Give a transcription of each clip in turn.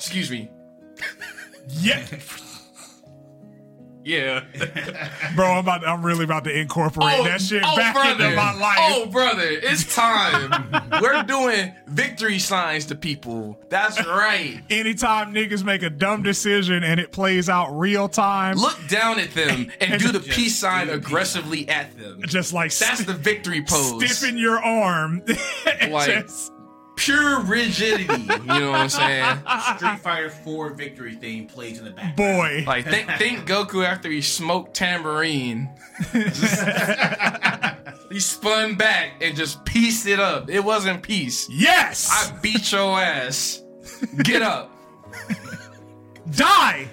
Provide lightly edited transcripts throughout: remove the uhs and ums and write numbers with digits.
Excuse me. Yeah. Yeah. Bro, I'm really about to incorporate that shit back into my life. Oh, brother, it's time. We're doing victory signs to people. That's right. Anytime niggas make a dumb decision and it plays out real time, Look down at them and do the peace sign aggressively at them. just like That's the victory pose. stiffen your arm. And Like- just- Pure rigidity. You know what I'm saying? Street Fighter 4 victory theme plays in the back. boy. Like, think Goku after he smoked tambourine. He spun back and just pieced it up. It wasn't peace. Yes. I beat your ass. Get up. Die.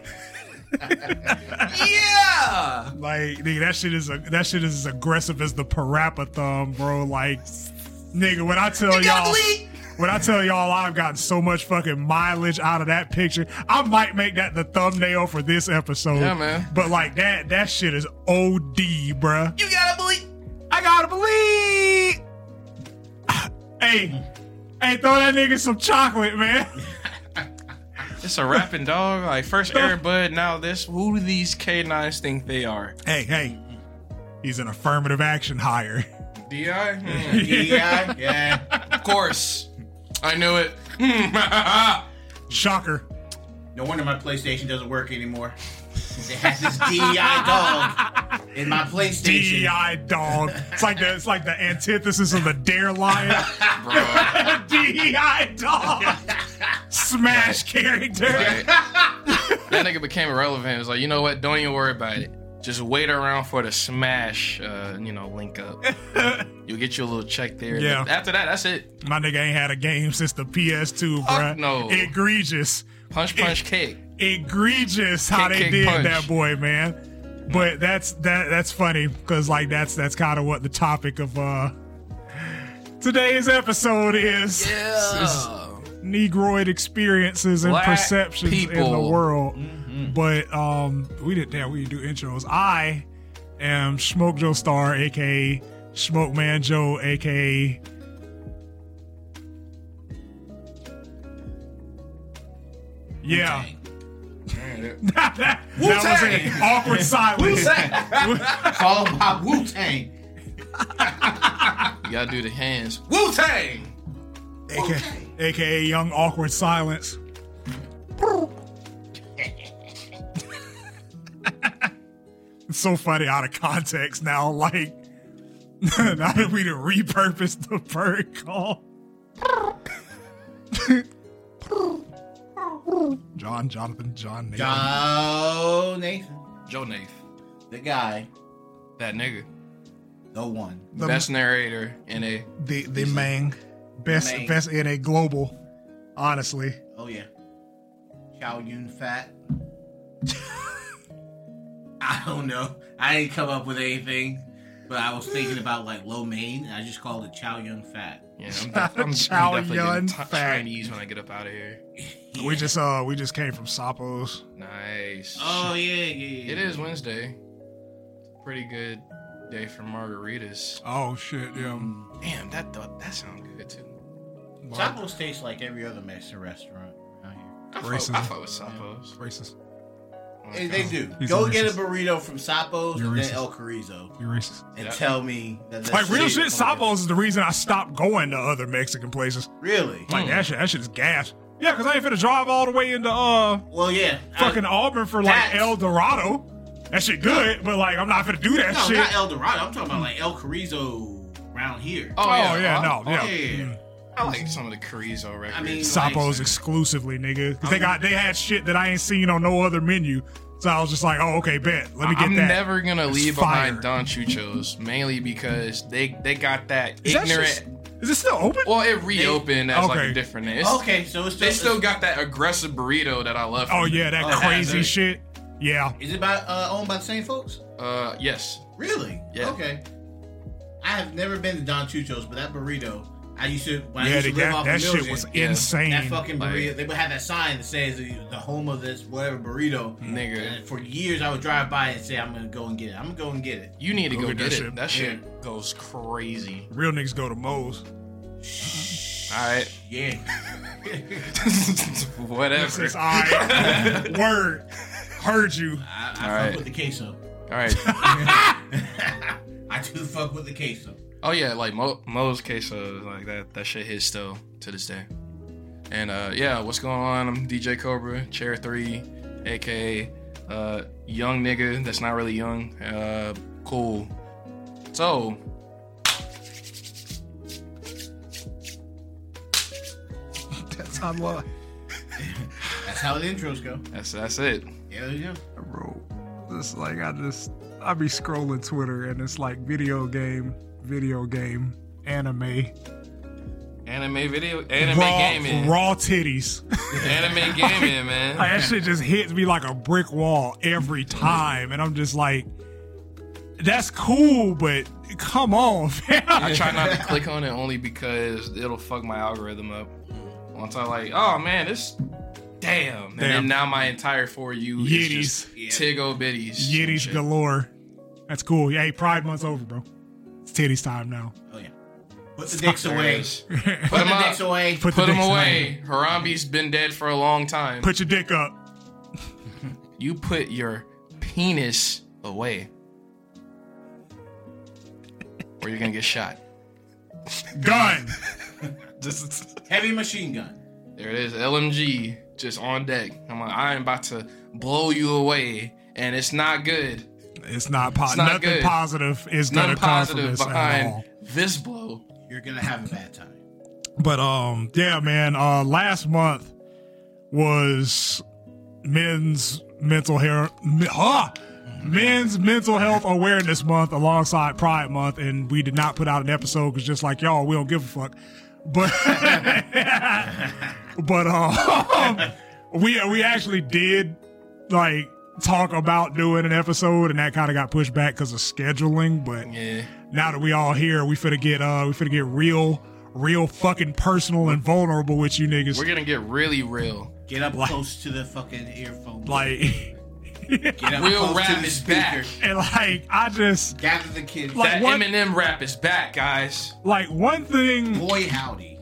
Yeah. Like, nigga, that shit is as aggressive as the Parappa thumb, bro. Like, nigga, when I tell y'all I've gotten so much fucking mileage out of that picture, I might make that the thumbnail for this episode. Yeah, man. But like that shit is OD, bruh. You gotta believe. I gotta believe. Hey, throw that nigga some chocolate, man. It's a rapping dog. Like, first Air Bud, now this. Who do these K9s think they are? Hey, he's an affirmative action hire. DI? DI? Yeah. Of course. I knew it. Shocker. No wonder my PlayStation doesn't work anymore. It has this DEI dog in my PlayStation. DEI dog. It's like the antithesis of the Dare Lion. DEI dog. Smash character. Right. That nigga became irrelevant. It was like, you know what? Don't even worry about it. Just wait around for the Smash, link up. You'll get you a little check there. Yeah. After that, that's it. My nigga ain't had a game since the PS2, Fuck bruh. no. Egregious. Punch, kick. Egregious how Kick, they kick, did punch. that boy, man. But that's funny because like that's kind of what the topic of today's episode is. Is Negroid experiences and Black perceptions in the people. world. But we didn't do intros. I am Smoke Joe Star, aka Smoke Man Joe, aka yeah. that was an awkward silence. It's all about Wu-Tang. You gotta do the hands. Wu-Tang! AKA Young Awkward Silence. It's so funny out of context now. Like, now that we done repurposed the bird call. John, Nathan. Joe Nathan. Joe Nath. The guy. That nigga. The one. The- Best narrator in a... The main. Best in a global, honestly. Oh, yeah. Chow Yun Fat. I don't know. I didn't come up with anything, but I was thinking about like lo mein, and I just called it Chow Yun Fat. Yeah, I'm Chow definitely Yun getting Fat. Chinese when I get up out of here. We just came from Sapo's. Nice. Oh yeah. It is Wednesday. Pretty good day for margaritas. Oh shit, yeah. Damn, that sounds good too. Sapo's tastes like every other Mexican restaurant out here. I Racism. fuck with Sapos. Racist. Hey, they do. He's Go a get a racist. burrito from Sapo's You're and then racist. El Carrizo You racist. and Yeah. tell me that Like real shit, Sapo's is the reason I stopped going to other Mexican places. Really? Like that shit is gas. Yeah, because I ain't finna drive all the way into Well, yeah. fucking Auburn for like that's- El Dorado. That shit good, but like I'm not finna do that No, shit. not El Dorado. I'm talking about like El Carrizo around here. Oh yeah, no, oh, yeah. yeah. I like some of the Carrizo records. I mean, Sapo's exclusively, nigga. 'Cause they had shit that I ain't seen on no other menu. So I was just like, oh, okay, bet. Let me get I'm that. never gonna It's leave fire. behind Don Chucho's, mainly because they got that Is that ignorant. shit- Is it still open? Well, it reopened as like Okay. a different name. It's- Okay, so it's They still got that aggressive burrito that I love. Oh yeah, that Oh, crazy that's it. shit. Yeah. Is it owned by the same folks? Yes. Really? Yeah. Okay. I have never been to Don Chucho's, but that burrito, I used to when I Yeah, used to live off that of shit Milton, was Yeah. insane. that fucking like- burrito. They would have that sign that says the home of this whatever burrito. Nigga. And for years, I would drive by and say, "I'm gonna go and get it. I'm gonna go and get it." You need to Go go get get that it. shit. That shit goes crazy. Real niggas go to Moe's. All right. Yeah. Whatever. It's all right. Word. Heard you. I fuck with the queso. All right. I do fuck with the queso. Oh yeah, like Mo's queso, like that shit hits still to this day. And yeah, what's going on? I'm DJ Cobra, Chair 3, aka young nigga that's not really young. Cool. So That's how love. That's how the intros go. that's it. Yeah, there you go. Bro, it's like I be scrolling Twitter and it's like video game, anime gaming. Raw titties. Anime gaming, man. Like, that shit just hits me like a brick wall every time. And I'm just like, that's cool, but come on, fam. I try not to click on it only because it'll fuck my algorithm up. Once I like, oh man, this damn. And then now my entire For You is just Tiggo bitties. Yiddies galore. That's cool. Yeah, hey, Pride Month's over, bro. It's titties time now. Oh yeah. Put the dicks away. Put the dicks away. Put them away. Harambe's been dead for a long time. Put your dick up. You put your penis away. Or you're gonna get shot. Gun. Just Heavy machine gun. there it is. LMG just on deck. I'm like, I am about to blow you away, and it's not good. It's not not nothing good. positive is Nothing gonna come from positive this at all. behind this blow. You're gonna have a bad time. But yeah, man. Last month was Men's Mental Health Awareness Month alongside Pride Month, and we did not put out an episode because just like y'all, we don't give a fuck. But we actually did like talk about doing an episode, and that kind of got pushed back because of scheduling. But Yeah. now that we all here, we finna get real fucking personal and vulnerable with you niggas. We're gonna get really real. Get up close to the fucking earphone. Like, Get up Real close rap to the is speaker. back. and like I just Gather the kids. Like, That what- Eminem rap is back, guys. like one thing. Boy howdy.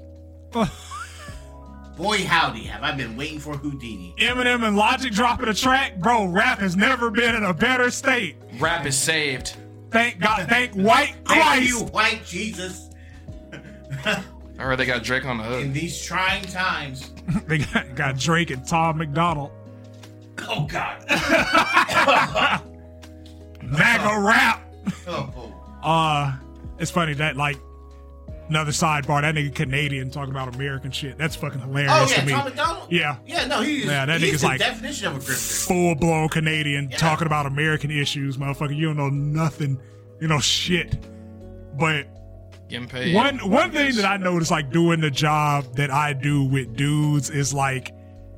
Boy howdy, have I been waiting for Houdini. Eminem and Logic dropping a track, bro. Rap has never been in a better state. Rap is saved. Thank God, thank white Thank you, Christ. white Jesus. I heard they got Drake on the In hook. these trying times. They got Drake and Tom McDonald. Oh God. MAGA rap. Oh. It's funny that like another sidebar. That nigga Canadian talking about American shit. That's fucking hilarious Oh to yeah, me. Tom McDonald. Yeah. Yeah, no, he's Yeah, that he's nigga's the like definition of a grifter. Full blown Canadian talking about American issues, motherfucker. You don't know nothing. You know shit. But Getting paid. one thing that I noticed, like doing the job that I do with dudes, is like,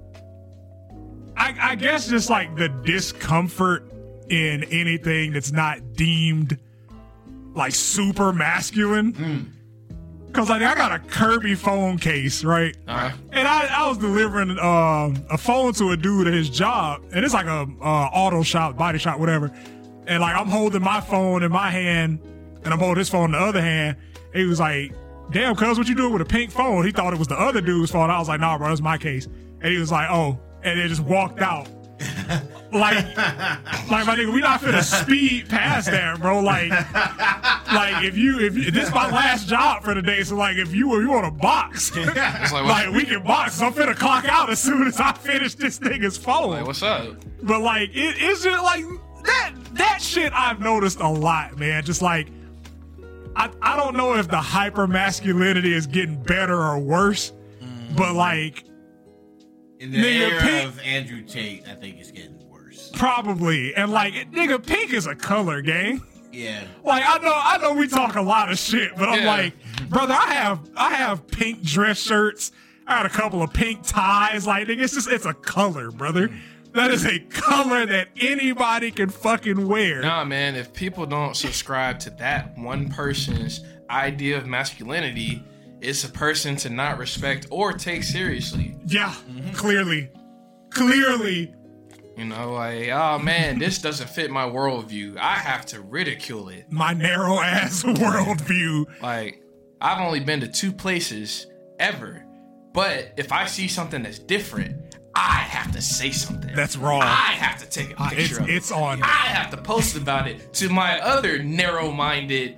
I guess just like the discomfort in anything that's not deemed like super masculine. Cause like I got a Kirby phone case, right? And I was delivering a phone to a dude at his job, and it's like a auto shop, body shop, whatever. And like I'm holding my phone in my hand, and I'm holding his phone in the other hand. He was like, "Damn, cuz, what you doing with a pink phone?" He thought it was the other dude's phone. I was like, "Nah, bro, that's my case." And he was like, "Oh," and then just walked out. Like my nigga, we not finna speed past that, bro. Like if you this is my last job for the day, so like if you want to box, It's like, like we can box. So I'm finna clock out as soon as I finish this nigga's phone. like, what's up? But like it's just like that shit I've noticed a lot, man. Just like I don't know if the hyper masculinity is getting better or worse, but like In the Nigga, era Pink- of Andrew Tate, I think it's getting worse. probably, and like nigga, pink is a color, gang. Yeah. Like I know we talk a lot of shit, but I'm Yeah. like, brother, I have pink dress shirts. I got a couple of pink ties. Like, nigga, it's a color, brother. That is a color that anybody can fucking wear. Nah, man, if people don't subscribe to that one person's idea of masculinity, it's a person to not respect or take seriously. Yeah, clearly. You know, like, oh man, this doesn't fit my worldview. I have to ridicule it. My narrow ass worldview. Like, I've only been to 2 places ever But if I see something that's different, I have to say something. That's wrong. I have to take a picture of it. It's on. I have to post about it to my other narrow-minded,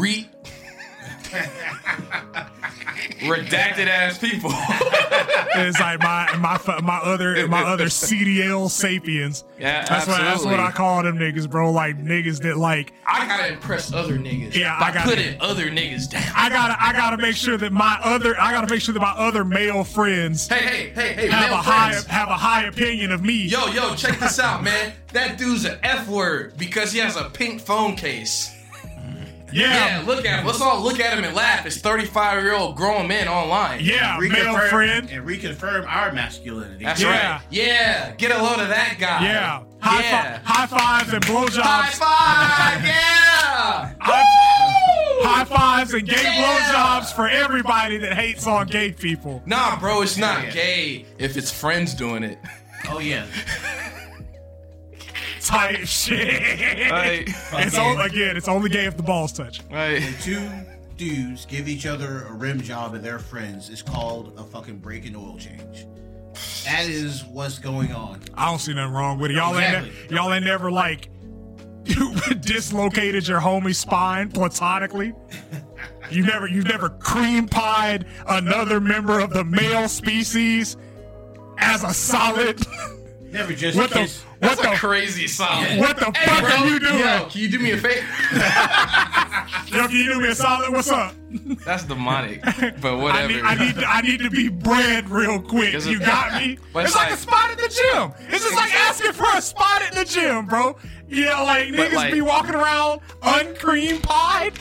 redacted ass people. It's like my other CDL sapiens. Yeah, that's what I call them niggas, bro. Like niggas that like. I gotta impress other niggas. Yeah, by putting other niggas down. I gotta make sure that my other male friends. Hey, have a high opinion of me. Yo, check this out, man. That dude's an F word because he has a pink phone case. Yeah, look at him. Let's all look at him and laugh. It's 35-year-old grown men online. Yeah, male friend. And reconfirm our masculinity. That's right. Yeah, get a load of that guy. Yeah. High fives and blowjobs. High five, yeah. High fives and gay blowjobs for everybody that hates on gay people. Nah, bro, it's not gay if it's friends doing it. Oh, yeah. Type shit. Right. It's only gay if the balls touch. Right. When two dudes give each other a rim job and they're friends, it's called a fucking break and oil change. That is what's going on. I don't see nothing wrong with it. Y'all ain't never like dislocated your homie's spine platonically. You've never cream pied another member of the male species as a solid. Never just That's a crazy solid. What the fuck are you doing? Yo, can you do me a favor? Yo, can you do me a solid? What's up? That's demonic, but whatever. I need to be bred real quick. You got me? It's like a spot at the gym. It's just like asking for a spot at the gym, bro. Yeah, like niggas be walking around uncream pied.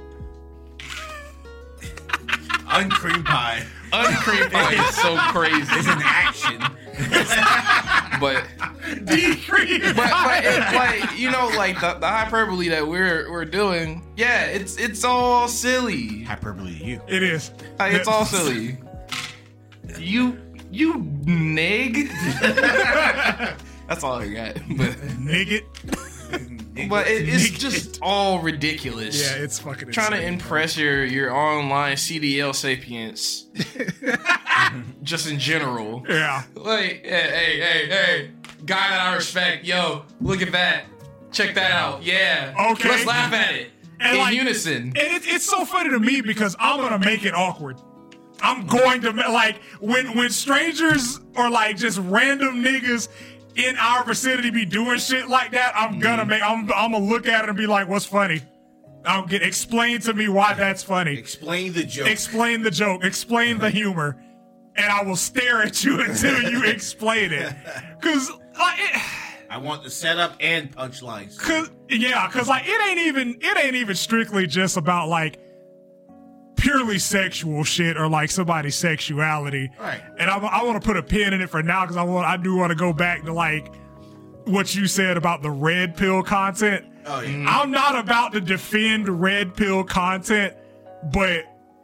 Uncream pie. Uncream pie is so crazy. It's an action. But decrease. But it's like, you know, like the hyperbole that we're doing, yeah, it's all silly. Hyperbole to you. It is. Like, it's all silly. You nig. That's all I got. But nigget. But it's just all ridiculous. Yeah, it's fucking trying insane, to impress your online CDL sapiens. Just in general. Yeah. Like, hey, guy that I respect, yo, look at that. Check that out. Yeah. Okay. Let's laugh at it. In unison. And it's so funny to me because I'm gonna make it awkward. I'm going to like when strangers or like just random niggas in our vicinity be doing shit like that, I'm gonna look at it and be like, what's funny? Explain to me why that's funny. Explain the joke. Explain the joke. Explain the humor. And I will stare at you until you explain it. Cause I want the setup and punchlines. Cause like it ain't even strictly just about like purely sexual shit or like somebody's sexuality. Right. And I want to put a pin in it for now because I do want to go back to like what you said about the red pill content. Oh yeah. I'm not about to defend red pill content, but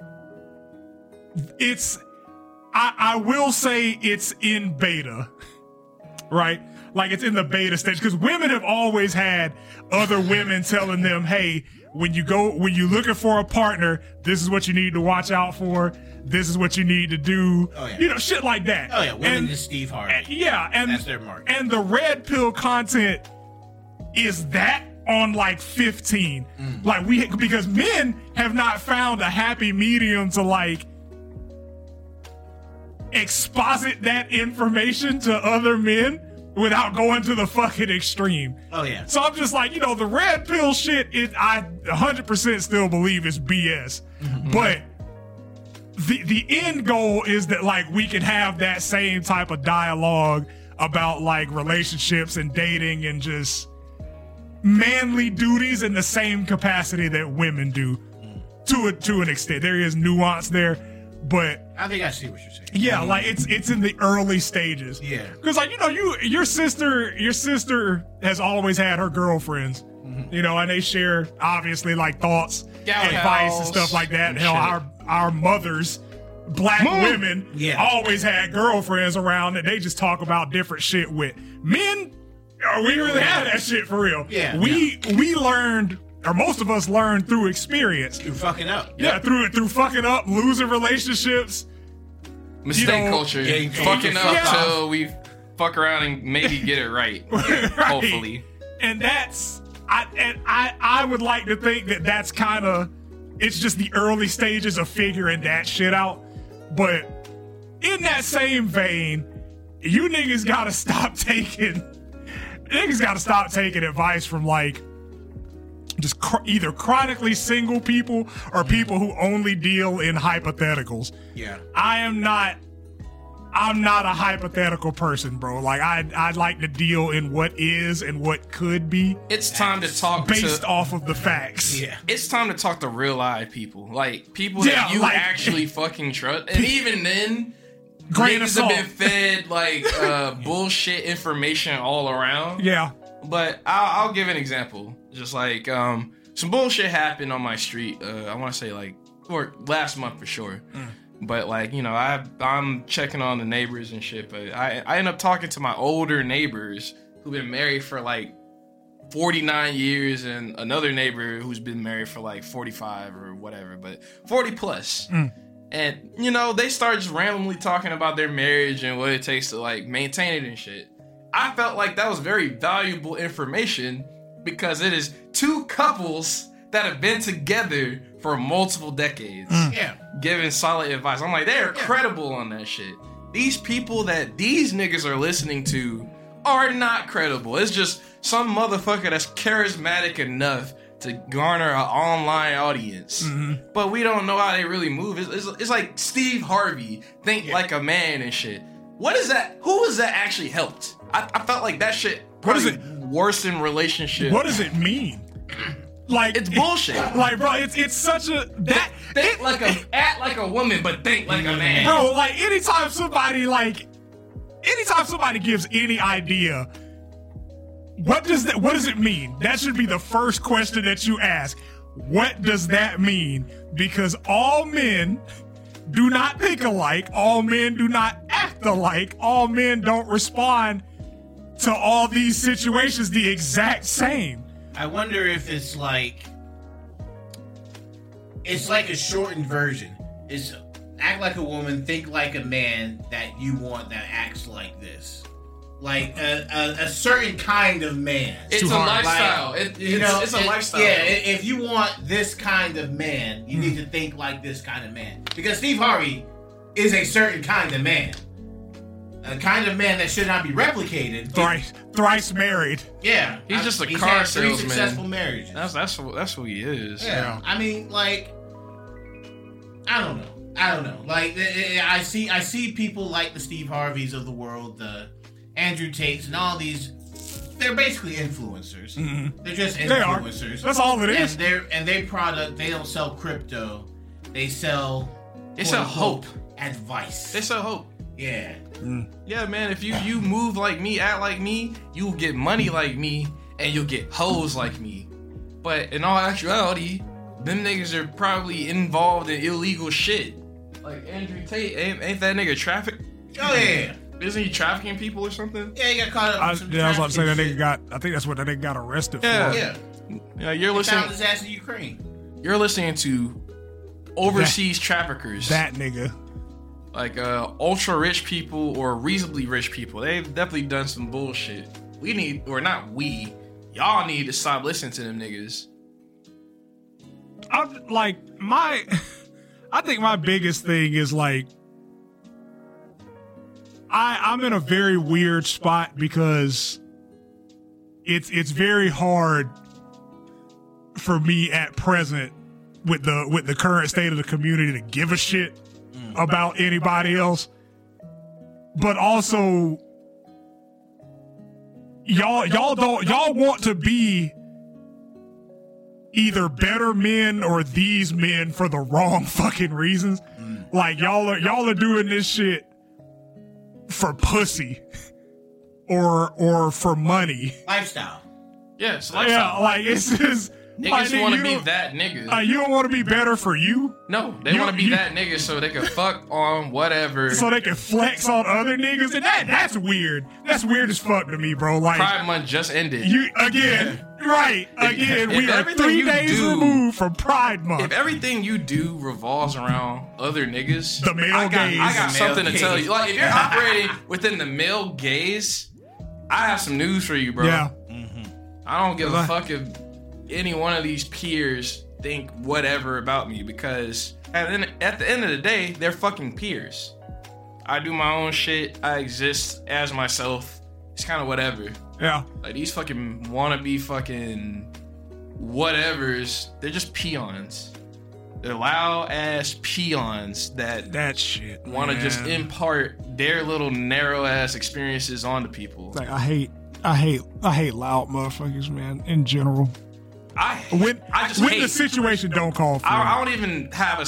I will say it's in beta, right? Like it's in the beta stage because women have always had other women telling them, hey, when you're looking for a partner, this is what you need to watch out for. This is what you need to do. Oh, yeah. You know, shit like that. Oh yeah, women is Steve Harvey. And that's their mark. And the red pill content is that on like 15. Like because men have not found a happy medium to like exposit that information to other men without going to the fucking extreme. Oh yeah. So I'm just like, the red pill shit, I 100% still believe is BS. Mm-hmm. But the end goal is that like we can have that same type of dialogue about like relationships and dating and just manly duties in the same capacity that women do to an extent. There is nuance there, but I think I see what you're saying. Yeah, like it's in the early stages. Yeah. Because like, your sister has always had her girlfriends. Mm-hmm. And they share obviously like thoughts, advice and stuff like that. Hell, our mothers, black women, always had girlfriends around that they just talk about different shit with. Men, we really had that shit for real. Yeah. We learned, or most of us learned through experience. Through fucking up. Yeah, through fucking up, losing relationships, Mistake culture. Yeah, Fucking up yeah. till we fuck around and maybe get it right. Right. Hopefully. And I would like to think that that's kind of, it's just the early stages of figuring that shit out. But in that same vein, you niggas gotta stop taking advice from like just either chronically single people or people who only deal in hypotheticals. Yeah. I'm not a hypothetical person, bro. Like I'd like to deal in what is and what could be It's time to talk based off of the facts. Yeah. It's time to talk to real live people. Like people Yeah, that you like- actually fucking trust. And even then, Grain of niggas have salt. been fed like bullshit information all around. Yeah. But I'll give an example. Just like some bullshit happened on my street. I want to say like or last month for sure. But like, you know, I'm checking on the neighbors and shit. But I end up talking to my older neighbors who've been married for like 49 years and another neighbor who's been married for like 45 or whatever, but 40 plus. And, you know, they start just randomly talking about their marriage and what it takes to like maintain it and shit. I felt like that was very valuable information because it is two couples that have been together for multiple decades. Yeah. Giving solid advice. I'm like, they're credible on that shit. These people that these niggas are listening to are not credible. It's just some motherfucker that's charismatic enough to garner an online audience. But we don't know how they really move. It's like Steve Harvey, think like a man and shit. What is that? Who has that actually helped? I felt like that shit What is probably worsened relationship. What does it mean? Like It's bullshit. Like, bro, it's such a that Think like act like a woman, but think like a man. bro. Like anytime somebody gives any idea, what does it mean? That should be the first question that you ask. What does that mean? Because all men do not think alike. All men do not act alike. All men don't respond to all these situations the exact same. I wonder if it's like a shortened version. It's act like a woman, think like a man that you want that acts like this. Like a certain kind of man. It's too a hard. lifestyle. Like, It's a lifestyle. Yeah, if you want this kind of man, you need to think like this kind of man. Because Steve Harvey is a certain kind of man. A kind of man that should not be replicated. Thrice married. Yeah. He's just a he's car had 3 salesman. successful marriages. That's who he is. Yeah. I mean, like, I don't know. Like, I see people like the Steve Harveys of the world, the Andrew Tates, and all these. They're basically influencers. They're just They are. influencers. That's all it is. And their product, they don't sell crypto. They sell. They sell quote-unquote, hope. Advice. They sell hope. Yeah. Yeah, man. If you move like me, act like me, you'll get money like me, and you'll get hoes like me. But in all actuality, them niggas are probably involved in illegal shit. Like Andrew Tate, ain't that nigga traffic? Oh yeah. Isn't he trafficking people or something? Yeah, he got caught up. I in some was about to say that trafficking nigga I think that's what that nigga got arrested Yeah. for. shit. Yeah. Yeah, you're He found listening. his ass in Ukraine. You're listening to overseas traffickers. That nigga. Like ultra rich people or reasonably rich people. They've definitely done some bullshit. Y'all need to stop listening to them niggas. I think my biggest thing is like I'm in a very weird spot because it's very hard for me at present with the current state of the community to give a shit about anybody else. But also y'all want to be either better men or these men for the wrong fucking reasons. Like y'all are doing this shit for pussy or for money. Lifestyle. Yeah, it's Yeah, lifestyle. like it's just Niggas like, want to you be don't- that nigga. you don't want to be better for you, No, they you- want to be you- that nigga so they can fuck on whatever. so they can flex on other niggas, and that's weird. That's weird as fuck to me, bro. Like Pride Month just ended. you again, Right. Again, we are 3 days removed from Pride Month. If everything you do revolves around other niggas, the male gaze. I got something to tell you. Like, if you're operating within the male gaze, I have some news for you, bro. Yeah. I don't give a fuck if any one of these peers think whatever about me, because at the end of the day, they're fucking peers. I do my own shit. I exist as myself. It's kind of whatever. Yeah. Like, these fucking wannabe fucking whatevers, they're just peons. They're loud ass peons that shit want to just impart their little narrow ass experiences onto people. Like, I hate loud motherfuckers, man, in general. I just when hate the situation don't call for it. I don't even have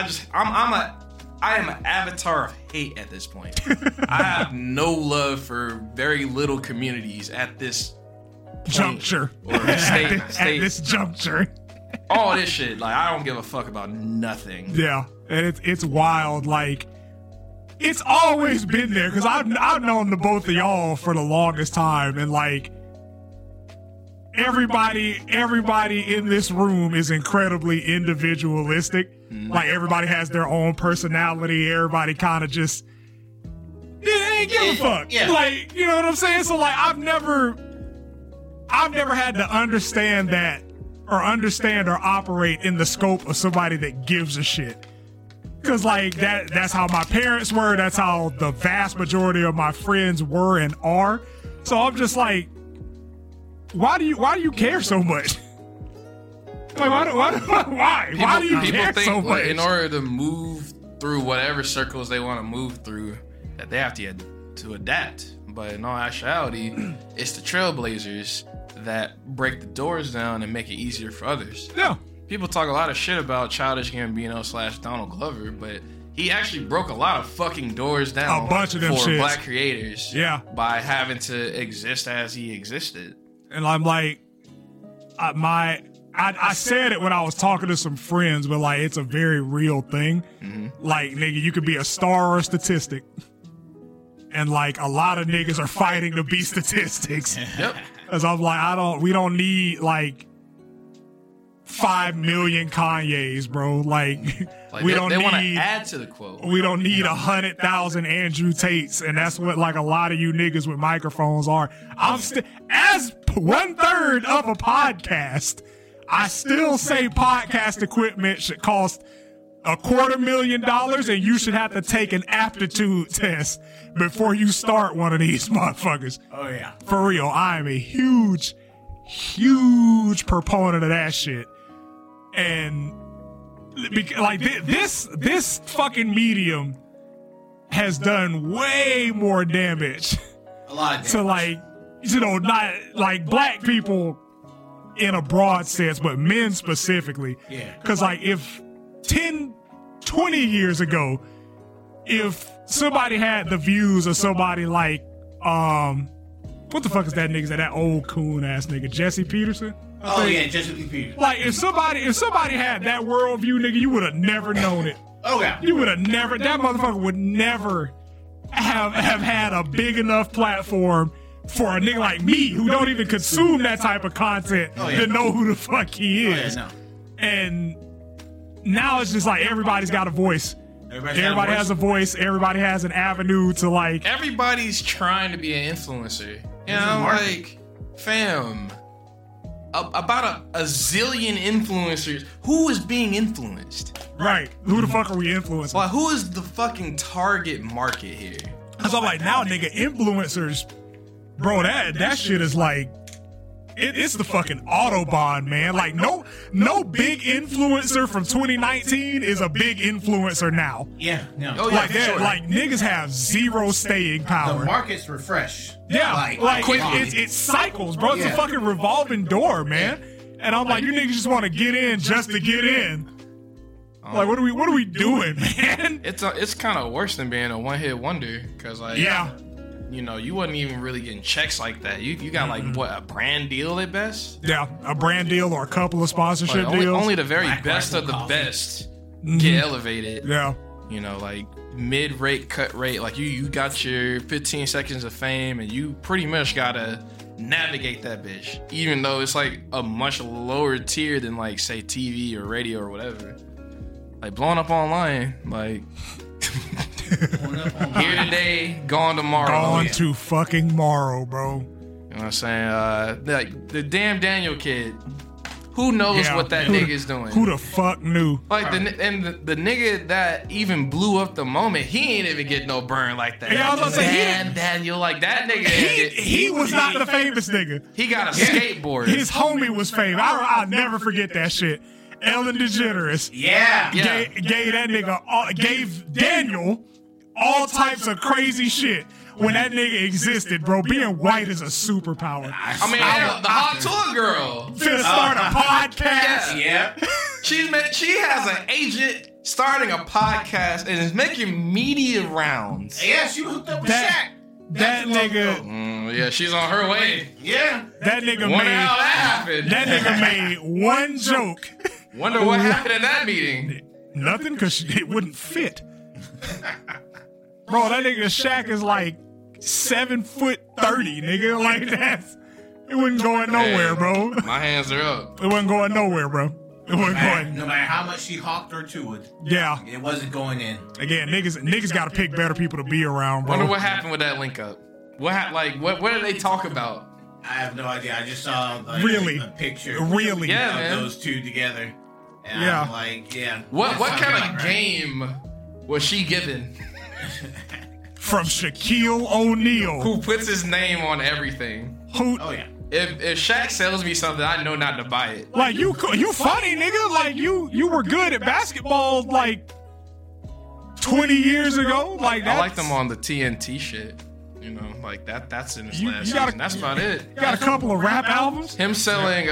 I am an avatar of hate at this point. I have no love for very little communities at this juncture. Or state. At this juncture. All this shit, like, I don't give a fuck about nothing. Yeah, and it's wild. Like, it's always been there, because I've known the both of y'all for the longest time, and like, everybody in this room is incredibly individualistic. Like, everybody has their own personality. Everybody kind of just ain't give a fuck. Yeah. Like, you know what I'm saying? So like, I've never had to understand that, or understand or operate in the scope of somebody that gives a shit. Cause like that's how my parents were. That's how the vast majority of my friends were and are. So I'm just like, why do you care so much? Like, why do you care think, so much? Like, in order to move through whatever circles they want to move through, that they have to adapt. But in all actuality, it's the trailblazers that break the doors down and make it easier for others. Yeah. People talk a lot of shit about Childish Gambino / Donald Glover, but he actually broke a lot of fucking doors down a bunch of them for shits. Black creators. Yeah. By having to exist as he existed. And I'm like, I said it when I was talking to some friends, but like, it's a very real thing. Mm-hmm. Like, nigga, you could be a star or a statistic. And like, a lot of niggas are fighting to be statistics. Yep. Cause I'm like, we don't need like 5 million Kanyes, bro. Like we don't they need. Want to add to the quote. We don't need 100,000 Andrew Tates, and that's what like a lot of you niggas with microphones are. As 1/3 of a podcast, I still say podcast equipment should cost $250,000, and you should have to take an aptitude test before you start one of these motherfuckers. Oh yeah, for real. I am a huge proponent of that shit. And like this fucking medium has done way more damage. A lot of damage. To like, you know, not like black people in a broad sense, but men specifically. Yeah. Cause like, if 10, 20 years ago, if somebody had the views of somebody like, what the fuck is that nigga? That old coon ass nigga, Jesse Peterson? Oh yeah, Jesse Peterson. Like, if somebody had that worldview, nigga, you would have never known it. Oh yeah. You would have never, that motherfucker would never have had a big enough platform for a nigga like me, who don't even consume that type of content, to know who the fuck he is. Oh, yeah, no. And now it's just like, everybody's got a voice. Everybody has a voice. Everybody has an avenue to like. Everybody's trying to be an influencer. You know, like, fam, about a zillion influencers. Who is being influenced? Right. Who the fuck are we influencing? Like, who is the fucking target market here? Cause I'm like, now, nigga, influencers, bro, that shit is like, it's the fucking Autobahn, man. Like, no big influencer from 2019 is a big influencer now. Yeah, no. Oh, yeah, like that, sure. like niggas have zero staying power. The market's refresh. Yeah, like it cycles, bro. It's a fucking revolving door, man. And I'm like, you niggas just want to get in just to get in. Like, what are we doing, man? It's kind of worse than being a one-hit wonder, cause like, you know, you wasn't even really getting checks like that. You got like what, a brand deal at best? Yeah, a brand deal or a couple of sponsorship like, deals. Only the very best of the best get elevated. Yeah. You know, like mid-rate, cut rate. Like you got your 15 seconds of fame, and you pretty much gotta navigate that bitch, even though it's like a much lower tier than like say TV or radio or whatever. Like blowing up online, like here today, gone tomorrow. Gone to fucking morrow, bro. You know what I'm saying? Like the damn Daniel kid. Who knows what that nigga's doing? Who the fuck knew? Like the nigga that even blew up the moment, he ain't even get no burn like that. Yeah, I was gonna say, Daniel, like that nigga. He was not the famous nigga. He got a skateboard. His homie was famous. I'll never forget that shit. Ellen DeGeneres. Yeah. Gave that nigga, gave Daniel all types of crazy shit. When that nigga existed, bro, being white is a superpower. I mean, the hot tour girl Finna start a podcast. Yeah. She has an agent starting a podcast and is making media rounds. Yeah, she hooked up with Shaq. That nigga. Yeah, she's on her way. Yeah. That nigga Wonder how that happened. That nigga made one joke. Wonder what happened in that meeting. Nothing, because it wouldn't fit. Bro, that nigga Shaq is like 7'30", nigga. Like that's it wasn't going nowhere, bro. My hands are up. It wasn't going nowhere, bro. It wasn't going. No matter how much she hawked her to it, Yeah, it wasn't going in. again, niggas got to pick better people to be around, bro. Wonder what happened with that link up. What did they talk about? I have no idea. I just saw like, Really? a picture Really? Yeah, of man. those two together. And Yeah. I'm like, yeah. What that's kind something of right. game was she given? From Shaquille O'Neal, Who puts his name on everything? who Oh yeah. If Shaq sells me something, I know not to buy it. like you funny, nigga. Like you were good at basketball like 20 years ago. Like I like that's- them on the TNT shit. You know, like that's in his last you gotta- season. That's about it. You got a couple of rap albums. Him selling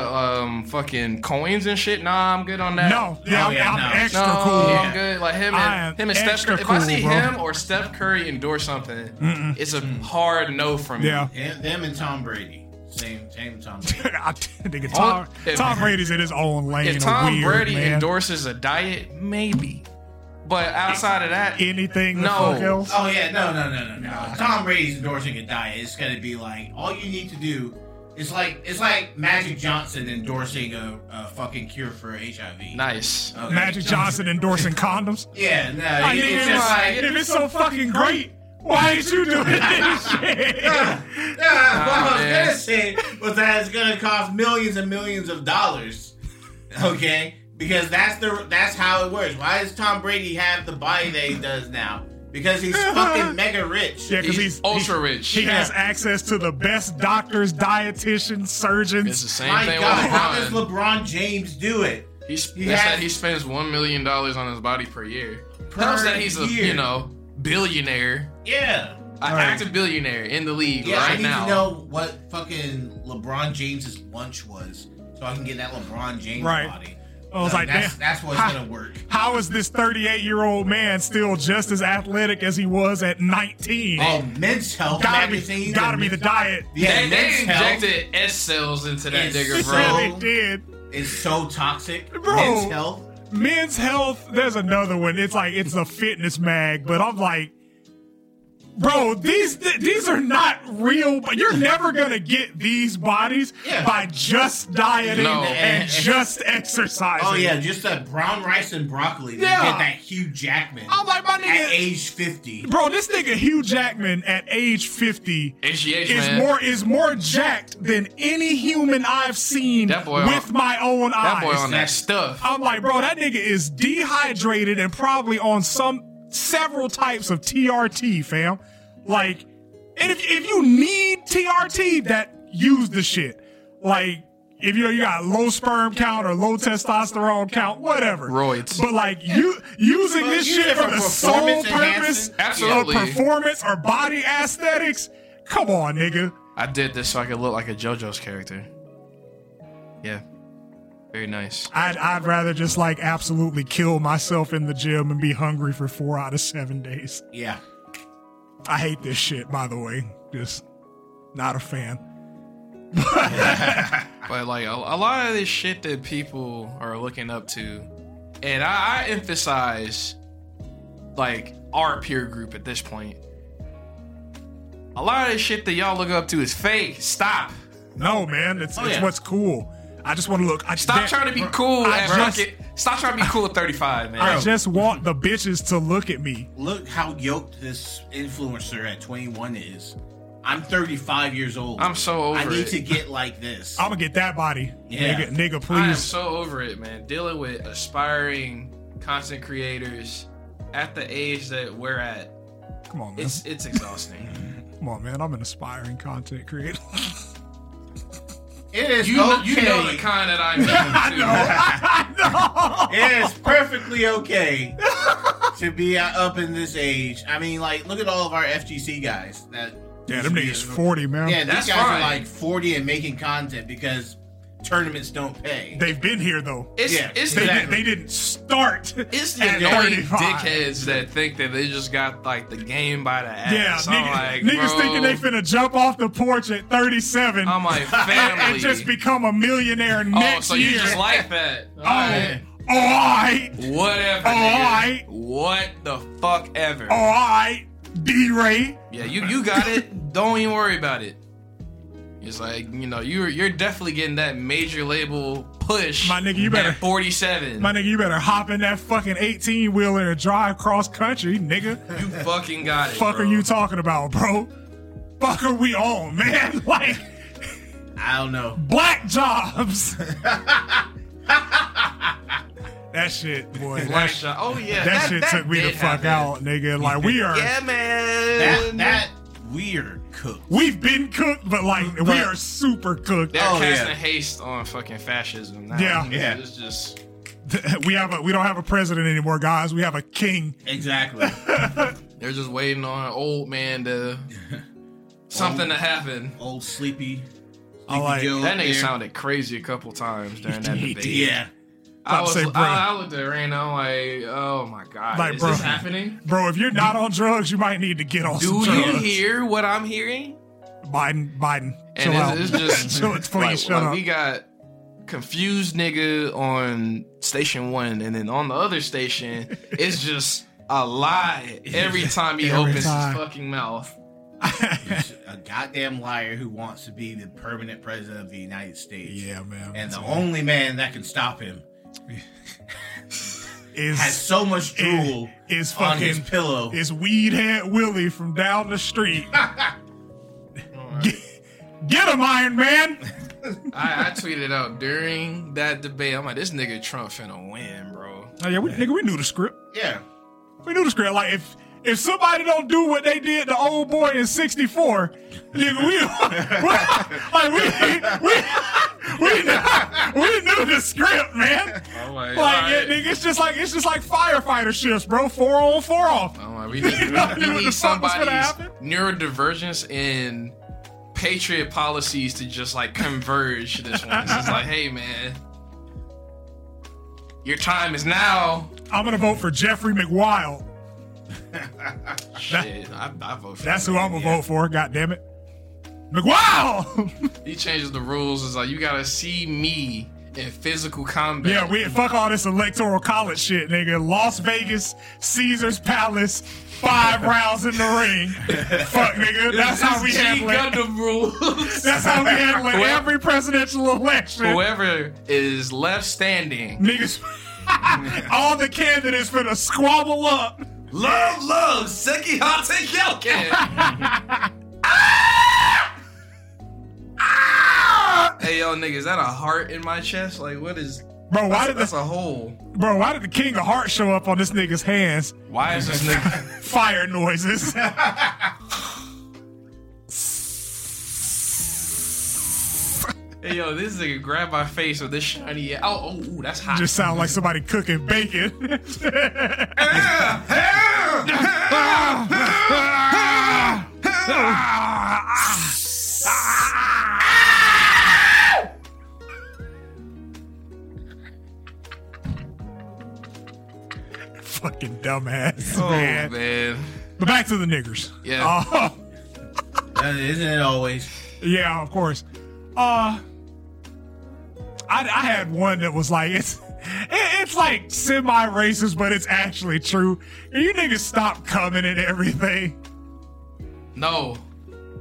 fucking coins and shit. Nah, I'm good on that. No, yeah, Oh, yeah, I'm no. extra No, cool. I'm good. Like him I am and Steph extra Curry. If I see cool, bro. him or Steph Curry endorse something, it's a hard no from me. Yeah. Them and Tom Brady. Same Tom Brady. Nigga, If- Tom Brady's in his own lane. If of Tom weird, Brady man. endorses a diet, maybe. But outside of that, anything the No. fuck else. Oh yeah, no. Tom Brady's endorsing a diet. It's gonna be like all you need to do. It's like Magic Johnson endorsing a fucking cure for HIV. nice. Okay. Magic Johnson endorsing condoms. Yeah, no. Like, it's nigga, just like if it's so fucking great, why ain't you doing this shit? what I was man. gonna say was that it's gonna cost millions and millions of dollars. Okay, because that's how it works. Why does Tom Brady have the body that he does now? Because he's fucking mega rich. Yeah, because he's ultra rich. He has access to the best doctors, dietitians, It's surgeons. the same My thing God, with how does LeBron. LeBron James do it? They has- said he spends $1 million on his body per year. Per Tells that he's a year. billionaire, Yeah. an active billionaire in the league Yeah, I right need now. to know what fucking LeBron James's lunch was, so I can get that LeBron James Right. body. I was like, damn, that's what's how- gonna work. How is this 38-year-old man still just as athletic as he was at 19? Oh, men's health gotta magazine. be the diet. Yeah, They men's health injected S cells into that It's nigga, so- bro. Really did. is so toxic. Bro. Men's health. Men's Health, there's another one. It's like it's a fitness mag, but I'm like, bro, these are not real. But you're never gonna get these bodies by just dieting No. and just exercising. Oh yeah, just that brown rice and broccoli. They Yeah. get that Hugh Jackman I'm like, my at nigga, age 50. bro, this nigga Hugh Jackman at age 50 HGH, is man. more jacked than any human I've seen That boy with my own That eyes. boy on that stuff. I'm like, bro, that nigga is dehydrated and probably on several types of TRT, fam. Like, and if you need TRT, use the shit. Like, if you got low sperm count or low testosterone count, whatever. Roids. But like using But this use shit it for for the sole performance purpose enhancing. Absolutely. of performance or body aesthetics, come on, nigga. I did this so I could look like a JoJo's character. Yeah. Very nice. I'd rather just like absolutely kill myself in the gym and be hungry for 4 out of 7 days. Yeah. I hate this shit, by the way. Just not a fan. But like a lot of this shit that people are looking up to, and I emphasize like our peer group at this point. a lot of the shit that y'all look up to is fake. Stop. No, man, it's what's cool. I just want to look. Stop trying to be cool Stop trying to be cool at 35, man. I just want the bitches to look at me. Look how yoked this influencer at 21 is. I'm 35 years old. I'm so over it. I need to get like this. I'm gonna get that body. Yeah. Nigga, please. I am so over it, man. Dealing with aspiring content creators at the age that we're at. Come on, man. It's exhausting. Come on, man. I'm an aspiring content creator. It is You know okay. the kind that I mean. I know. It is perfectly okay to be up in this age. I mean, like, look at all of our FGC guys. Yeah, them niggas 40, man. Yeah, That's these guys fine. are like 40 and making content because tournaments don't pay. They've been here though. It's Exactly. They didn't start. It's the at annoying 35. dickheads that think that they just got like the game by the Yeah, ass. I'm niggas bro, thinking they finna jump off the porch at 37 I'm like, family. and just become a millionaire next so year. you just like that? Oh, alright. Whatever. Alright. Nigga. What the fuck ever. Alright. D-Ray. Yeah, you got it. Don't even worry about it. It's like, you know, you're definitely getting that major label push. My nigga, you better- at 47. My nigga, you better hop in that fucking 18-wheeler and drive cross country, nigga. You fucking got it. Fuck bro. are you talking about, bro? Fuck are we on, man? Like, I don't know. black jobs. That shit, boy. Black shot. Oh yeah, That shit took me the did fuck happen. out, nigga. Like, we are... Yeah, man. That we are cooked. We've been cooked, but like we are super cooked. They're Oh, casting yeah. haste on fucking fascism now. Yeah. Yeah. It's just We don't have a president anymore, guys. We have a king. Exactly. they're just waiting on an old man to something to happen. Old sleepy. I like- Joe That nigga here. sounded crazy a couple times during that He debate. did. Yeah. I About to say, bro. I looked at Raina, I'm like, oh my god, Like, is bro. this happening? Bro, if you're not on drugs, you might need to get on Do some you drugs. hear what I'm hearing? Biden. Chill And out. it's just Please like, shut up. we got confused nigga on station 1, and then on the other station, it's just a lie every time he Every opens time. his fucking mouth. He's a goddamn liar who wants to be the permanent president of the United States. Yeah, man. And the only man that can stop him is has so much drool is on his fucking pillow. is weed head Willie from down the street. Get him, Iron Man. I tweeted out during that debate, I'm like, this nigga Trump finna win, bro. Oh, yeah, we knew the script. Yeah. We knew the script. Like if somebody don't do what they did to old boy in '64, nigga, we knew the script, man. I'm like, Like, all yeah, right. nigga, it's just like firefighter shifts, bro. 4 on, 4 off. I'm like, we You know what need the fuck was gonna somebody's happen? neurodivergence and patriot policies to just like converge this one. It's just like, hey man, your time is now. I'm gonna vote for Jeffrey McWild. Shit, I vote for That's him. who I'm gonna vote for. God damn it, McWild. He changes the rules. It's like you gotta see me in physical combat. Yeah, we fuck all this electoral college shit, nigga. Las Vegas, Caesar's Palace, 5 rounds in the ring. Fuck, nigga. That's how we handle it. Gundam rules. That's how we handle it. Every presidential election. Whoever is left standing. Niggas, all the candidates finna squabble up. Love, Seki Hate Kyoken. Hey, yo, nigga, is that a heart in my chest? Like, what is... Bro, That's a hole. why did the King of Hearts show up on this nigga's hands? Why is this nigga... Fire noises. Hey, yo, this nigga grabbed my face with this shiny... Oh, that's hot. Just sound like somebody cooking bacon. Fucking dumbass, Oh, man. man. But back to the niggers. Yeah. Isn't it always? Yeah, of course. I had one that was like it's like semi-racist, but it's actually true. Can you niggas stop coming and everything? No.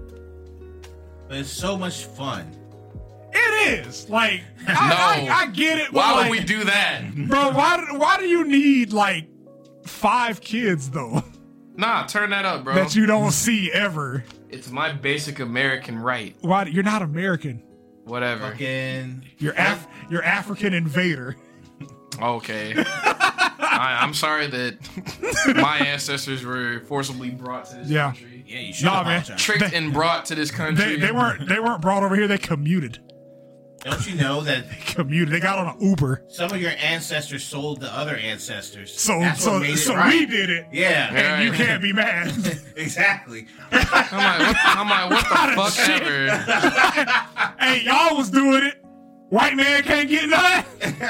but it's so much fun. It is. Like, I get it. Why like, would we do that? Bro, why do you need, like, 5 kids, though? Nah, turn that up, bro. That you don't see ever. It's my basic American right. Why? You're not American. Whatever. Fucking. You're African invader. Okay. I'm sorry that my ancestors were forcibly brought to this country. Yeah, you should apologize. Tricked and brought to this country. They weren't brought over here. They commuted. Don't you know that They got on an Uber. some of your ancestors sold to other ancestors? So That's what made it right. we did it. Yeah. And you can't be mad. Exactly. I'm like, what the fuck ever? Hey, y'all was doing it. White man can't get none.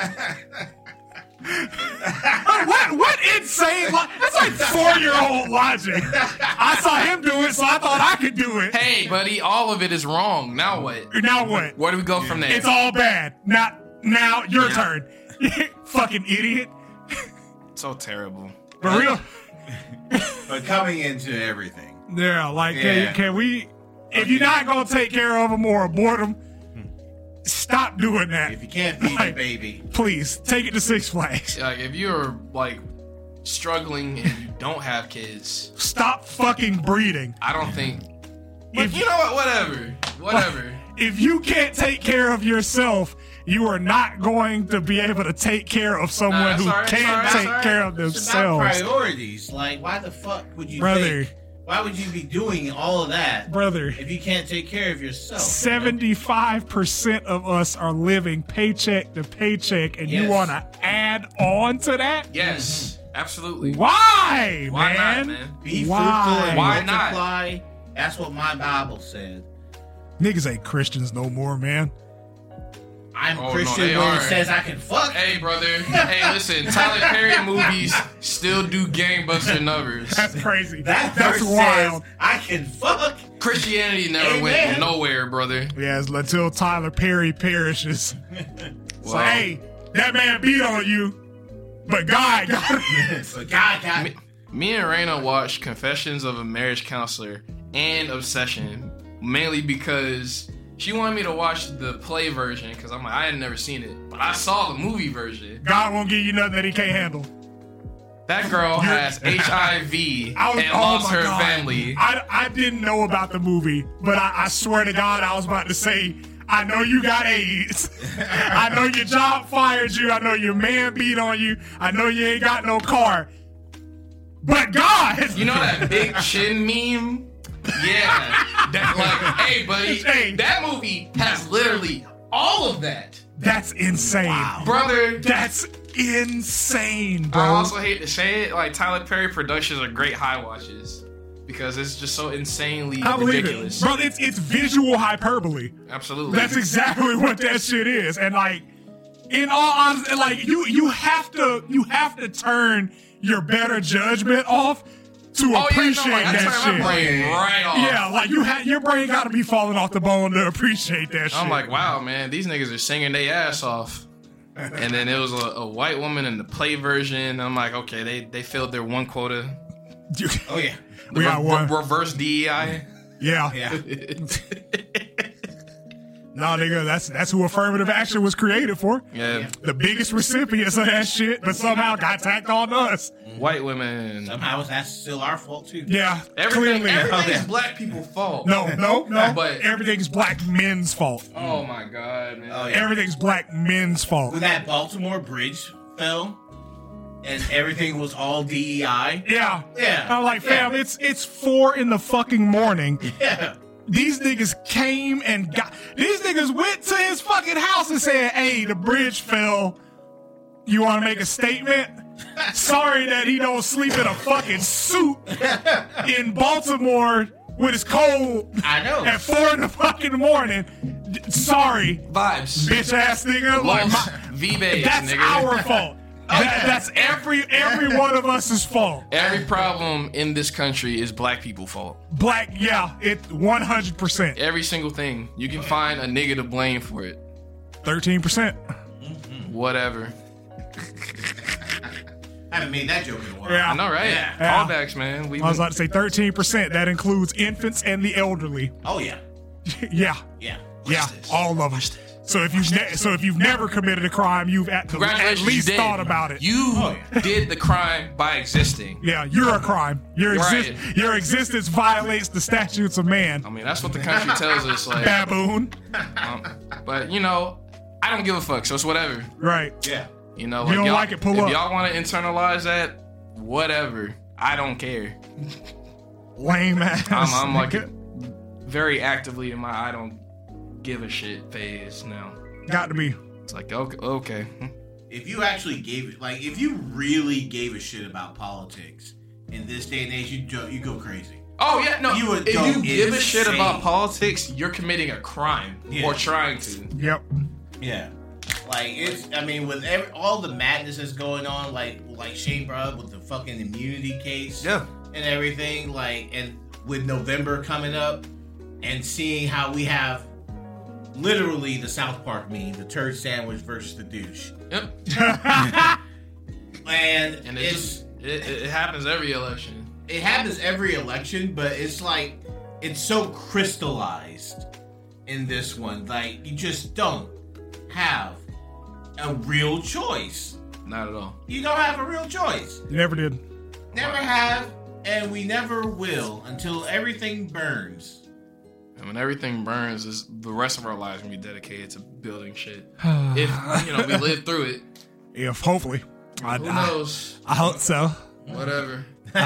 what insane? That's like 4-year-old logic. I saw him do it, so I thought I could do it. Hey, buddy, all of it is wrong. Now what? Now what? Where do we go from there? It's all bad. Now your turn. Fucking idiot. So terrible. For real. But coming into everything. Yeah, like can we? If you're not gonna take care of them or abort them, stop doing that. If you can't feed your baby, please take it to Six Flags. Like, if you're like struggling and you don't have kids, stop fucking breeding. I don't think. But you know what? Whatever. If you can't take care of yourself, you are not going to be able to take care of someone who can't take care of themselves. It's about priorities. Like, why the fuck would you why would you be doing all of that, brother, if you can't take care of yourself? 75% of us are living paycheck to paycheck, and you want to add on to that? Yes, absolutely. Why not, man? Be fruitful and multiply. That's what my Bible said. Niggas ain't Christians no more, man. I'm Christian when it says I can fuck. Hey, brother. Hey, listen. Tyler Perry movies still do gangbuster numbers. That's crazy. That's wild. I can fuck. Christianity never went nowhere, brother. Yes, until Tyler Perry perishes. So, hey, that man beat on you, but God got him. But God got me. Me and Raina watched Confessions of a Marriage Counselor and Obsession, mainly because she wanted me to watch the play version because I'm like, I had never seen it, but I saw the movie version. God won't give you nothing that he can't handle. That girl has HIV and lost her family. I didn't know about the movie, but I swear to God, I was about to say, I know you got AIDS. I know your job fired you. I know your man beat on you. I know you ain't got no car. But God! You know that big chin meme? Yeah. Hey, buddy, that movie has literally all of that. That's insane. Wow. Brother. That's insane, bro. I also hate to say it, like, Tyler Perry productions are great high watches because it's just so insanely ridiculous. Bro, it's visual hyperbole. Absolutely. That's exactly what that shit is. And, like, in all honesty, like, you have to turn your better judgment off to appreciate that shit. My brain right off. Yeah, like your brain got to be falling off the bone to appreciate that shit. I'm like, wow, man, these niggas are singing their ass off. And then it was a white woman in the play version. I'm like, okay, they filled their one quota. Oh yeah, we got one. Reverse DEI. Yeah. Nah, nigga, that's who affirmative action was created for. Yeah. The biggest recipients of that shit, but somehow got tacked on us. White women. Somehow that's still our fault too. Yeah, everything's black people's fault. No. But everything's black men's fault. Oh my God, man. Oh, yeah. Everything's black men's fault. When that Baltimore bridge fell and everything was all DEI. Yeah. Yeah. I'm like, fam, it's 4 in the fucking morning. Yeah. These niggas came and these niggas went to his fucking house and said, hey, the bridge fell. You want to make a statement? Sorry that he don't sleep in a fucking suit in Baltimore when it's cold. I know. At 4 in the fucking morning. Sorry. Vibes. Bitch ass nigga. Like V-Base, that's nigga. our fault. That's every one of us' fault. Every problem in this country is black people's fault. Black, yeah, it 100%. Every single thing. You can find a nigga to blame for it. 13%. Whatever. I haven't made that joke in a while. Yeah. I know, right? Yeah. Callbacks, man. I was about to say 13%. That includes infants and the elderly. Oh yeah. Yeah. Yeah. Yeah, all of them. So if you've never committed a crime, you've at Congratulations, least you did. thought about it. You did the crime by existing. Yeah, you're a crime. Your Right. your existence violates the statutes of man. I mean, that's what the country tells us. Like, Baboon. but you know, I don't give a fuck. So it's whatever. Right. Yeah. You know, You don't y'all, like it, pull if up. y'all want to internalize that, whatever. I don't care. Lame ass. I'm like nigga. very actively in my I don't give a shit phase now. Got to be. It's like okay. If you actually gave it, like, if you really gave a shit about politics in this day and age, you go crazy. Oh yeah, no. You would if go you give a shit insane. about politics, you're committing a crime Yeah. or trying to. Yep. Yeah. Like, it's, I mean, with all the madness that's going on, like Shane brought up with the fucking immunity case Yeah. and everything, like, and with November coming up and seeing how we have literally the South Park meme, the turd sandwich versus the douche. Yep. And And it it happens every election. happens every election, but it's like, it's so crystallized in this one. Like, you just don't have a real choice. Not at all. You don't have a real choice. You never did. Never have, and we never will until everything burns. And when everything burns, is the rest of our lives gonna be dedicated to building shit. If we live through it, If hopefully. who knows? I hope so. Whatever. I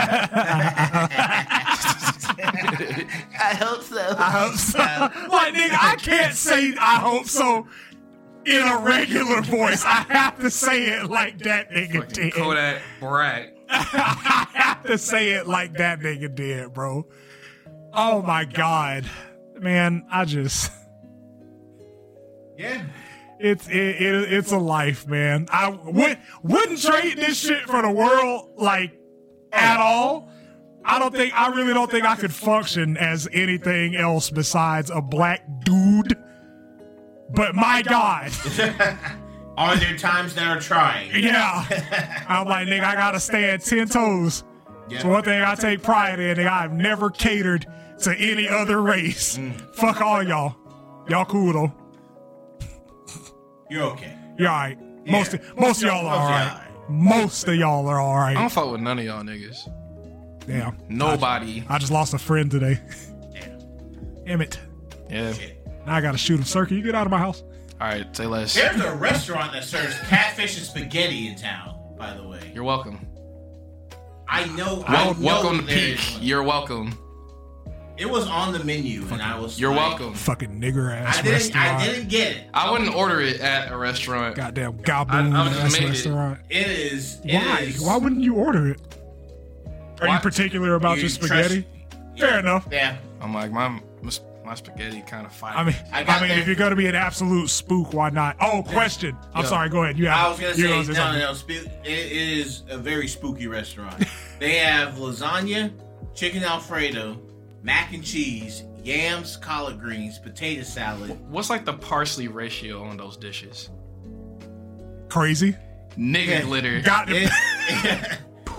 hope so. I hope so. Like, nigga, I can't say I hope so in a regular voice. I have to say it like that nigga Fucking did. Kodak Black. I have to say it like that nigga did, bro. Oh my God. Man, I just... Yeah. It's a life, man. I wouldn't trade this shit for the world, like, at all. I really don't think I could function as anything else besides a black dude. But my God. Are there times that are trying? Yeah. I'm like, nigga, I gotta stand 10 toes. Yeah. So one thing I take pride in, nigga, I've never catered to any other race. Fuck all y'all. Y'all cool though. You're okay. You're alright. Yeah. Most of y'all are Most of y'all alright. alright. Most of y'all are I alright. don't fuck with none of y'all niggas. Damn. Nobody. I just lost a friend today. Damn it. Yeah. Shit. Now I gotta shoot him. Sir, can you get out of my house? All right. Say less. There's a restaurant that serves catfish and spaghetti in town, by the way. You're welcome. I know. Welcome to there Peak. is one. You're welcome. It was on the menu, and I was. You're like, welcome. Fucking nigger ass I restaurant. didn't get it. I wouldn't order it at a restaurant. Goddamn gaboon I would've ass made it. restaurant. It is. Why? Why wouldn't you order it? Are you Why? particular about your spaghetti? Fair enough. Yeah. I'm like my spaghetti kind of fire. I mean, I got that. if you're gonna be an absolute spook, why not? Oh, question. I'm Yeah. sorry. Go ahead. I was gonna say something. no. It is a very spooky restaurant. They have lasagna, chicken Alfredo, mac and cheese, yams, collard greens, potato salad. What's like the parsley ratio on those dishes? Crazy. Nigga Yeah. glitter. Got to. It-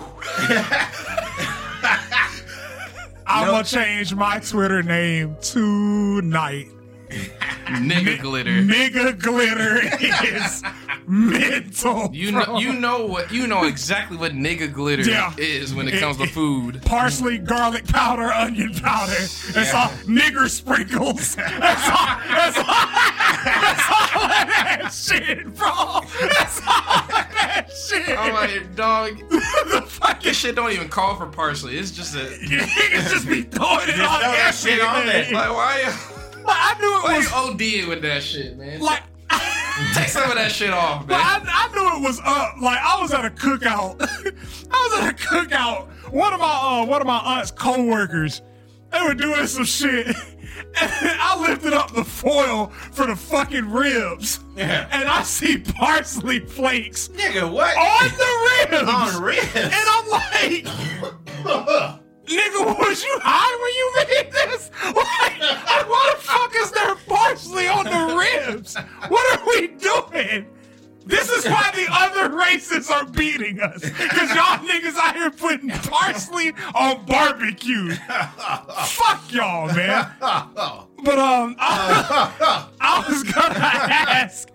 I'm No. gonna change my Twitter name tonight. Nigga glitter. Nigga glitter is mental. You bro. know exactly what nigga glitter Yeah. is when it comes to food. Parsley, garlic powder, onion powder. That's all. Nigger sprinkles. That's all of that shit, bro. That's all of that shit. I'm like, dog, the fucking this shit don't even call for parsley. It's just a niggas just be throwing it Just on throw that shit on there. everything. like Like, I knew why it you was ODing with that shit, man? like. Take some of that shit off, But man. I knew it was up. Like I was at a cookout. One of my aunt's co-workers, they were doing some shit. And I lifted up the foil for the fucking ribs. Yeah. And I see parsley flakes Nigga, what? on the ribs. On ribs. And I'm like, nigga, was you high when you made this? Like, why the fuck is there parsley on the ribs? What are we doing? This is why the other races are beating us. Because y'all niggas out here putting parsley on barbecue. Fuck y'all, man. But I was gonna ask.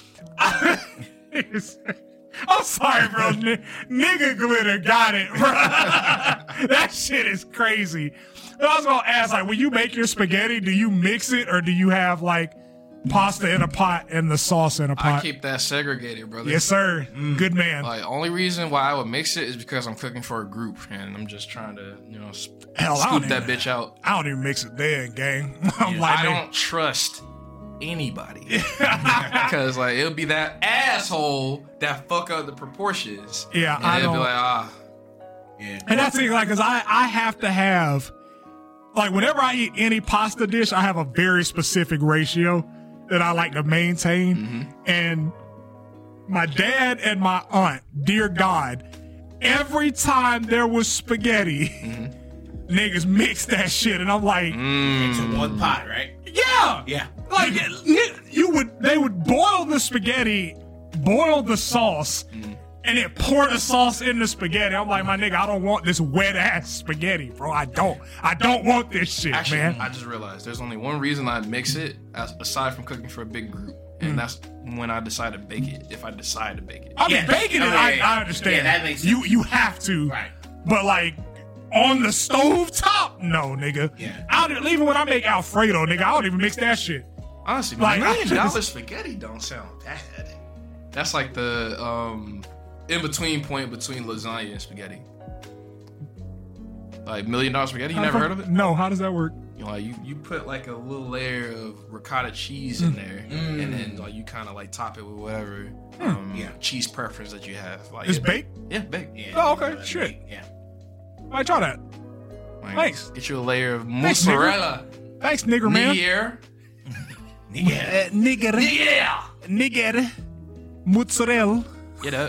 I'm sorry, bro. Nigga glitter got it, bro. That shit is crazy. But I was gonna ask, like, when you make your spaghetti, do you mix it or do you have like pasta in a pot and the sauce in a pot? I keep that segregated, brother. Yes, sir. Good man. Like, only reason why I would mix it is because I'm cooking for a group and I'm just trying to, scoop that bitch out. I don't even mix it then, gang. I don't trust anybody because like it'll be that asshole that fuck up the proportions. Yeah, and I it'll don't. be like Yeah, and that's it. Like, cause I have to have, like, whenever I eat any pasta dish, I have a very specific ratio that I like to maintain. Mm-hmm. And my dad and my aunt, dear God, every time there was spaghetti, niggas mix that shit, and I'm like, into one pot, right? Yeah. Like, they would boil the spaghetti, boil the sauce, and then pour the sauce in the spaghetti. I'm like, my nigga, I don't want this wet ass spaghetti, bro. I don't want this shit, actually, man. I just realized there's only one reason I mix it aside from cooking for a big group, and that's when I decide to bake it. If I decide to bake it, I mean, baking it, I understand. Yeah, that makes sense. You have to, Right. But like on the stove top, no, nigga. Yeah. Even when I make Alfredo, nigga, I don't even mix that shit. honestly, Like, $1 million spaghetti don't sound bad. That's like the in between point between lasagna and spaghetti. Like $1 million spaghetti, you never heard of it? No, how does that work? You put like a little layer of ricotta cheese in there, and then like you kind of like top it with whatever cheese preference that you have. Like It's baked? Yeah, baked. Yeah. Oh, okay, shit. Yeah. I try that. Like, Thanks. Get you a layer of Thanks, mozzarella. Thanks, nigger man. Nigger. Yeah. Nigger. Yeah. Nigger. Mozzarella. Get up.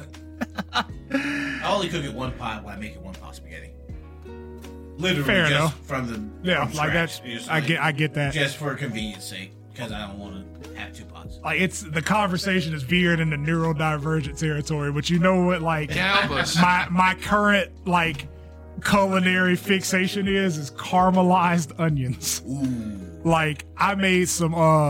I only cook it one pot when I make it one pot spaghetti. Literally, Fair just enough. from the Yeah, from like scratch. that's Just I get that. just for convenience sake because I don't want to have two pots. Like, it's the conversation is veered into neurodivergent territory, but you know what? Like, Can't help us. my current like culinary fixation is caramelized onions. Like, I made some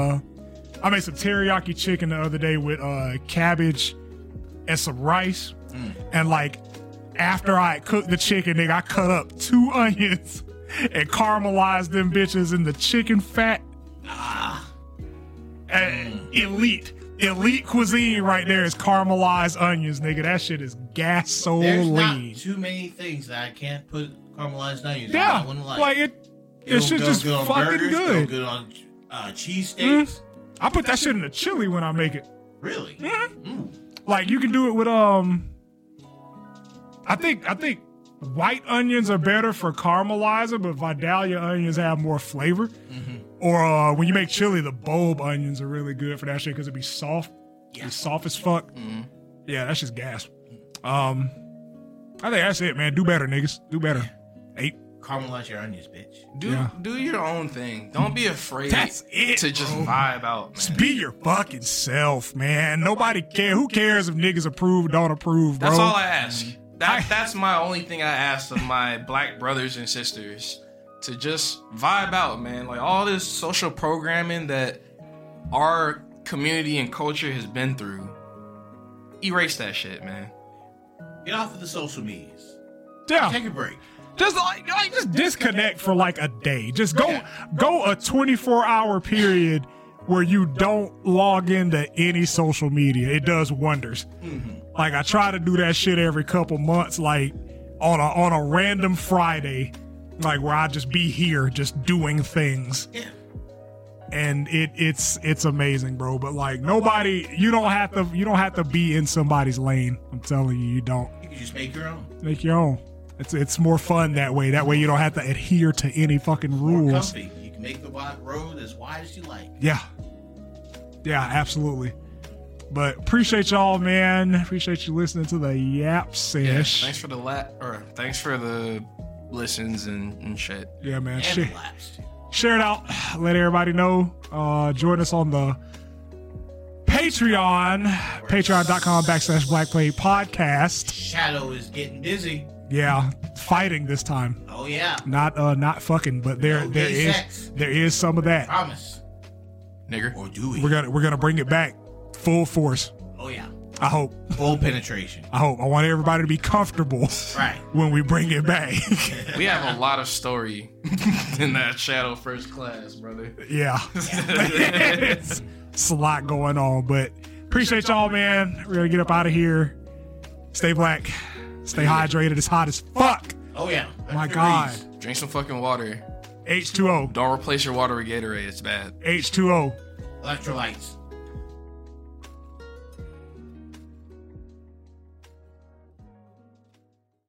teriyaki chicken the other day with cabbage and some rice, and like after I cooked the chicken, nigga, I cut up 2 onions and caramelized them bitches in the chicken fat. And elite cuisine right there is caramelized onions, nigga. That shit is There's not gasoline. too many things that I can't put caramelized onions on. Yeah, I wouldn't like it It'll should go just good on fucking burgers, good. Go good on cheesesteaks. I put that shit in the chili when I make it. Really? Like, you can do it with I think white onions are better for caramelizer, but Vidalia onions have more flavor. Or when you make chili, the bulb onions are really good for that shit because it'd be soft. It's soft as fuck. Yeah, that's just gas. I think that's it, man. Do better, niggas. Do better. 8. Caramelize your onions, bitch. Do your own thing. Don't be afraid That's it, to just bro. vibe out, man. Just be your fucking self, man. Nobody care. Who cares if niggas approve or don't approve, bro? That's all I ask. That's my only thing I ask of my black brothers and sisters, to just vibe out, man. Like, all this social programming that our community and culture has been through, erase that shit, man. Get off of the social medias. Yeah. Take a break. Just just disconnect for like a day. Just go a 24-hour period where you don't log into any social media. It does wonders. Like, I try to do that shit every couple months, like on a random Friday, like where I just be here just doing things. Yeah. And it's amazing, bro. But like, you don't have to be in somebody's lane. I'm telling you, you don't. You can just make your own. Make your own. It's more fun that way. That way you don't have to adhere to any fucking More rules. comfy. You can make the road as wide as you like. Yeah. Yeah, absolutely. But appreciate y'all, man. Appreciate you listening to the Yap Sesh. Thanks for thanks for the listens and shit. Yeah, man. And relapsed. Share it out. Let everybody know. Join us on the Patreon. Patreon.com/BlackPlatePodcast. Shadow is getting busy. Yeah, fighting this time. Oh yeah. Not fucking, but there is some of that. Promise. Nigger. Or do we? We're gonna bring it back full force. Oh yeah. I hope. Full penetration. I hope. I want everybody to be comfortable Right. when we bring it back. We have a lot of story in that Shadow First Class, brother. Yeah. It's a lot going on, but appreciate y'all, man. We're gonna get up out of here. Stay black. Stay hydrated. It's hot as fuck. Oh yeah. My God. Drink some fucking water. H2O. Don't replace your water with Gatorade. It's bad. H2O. Electrolytes.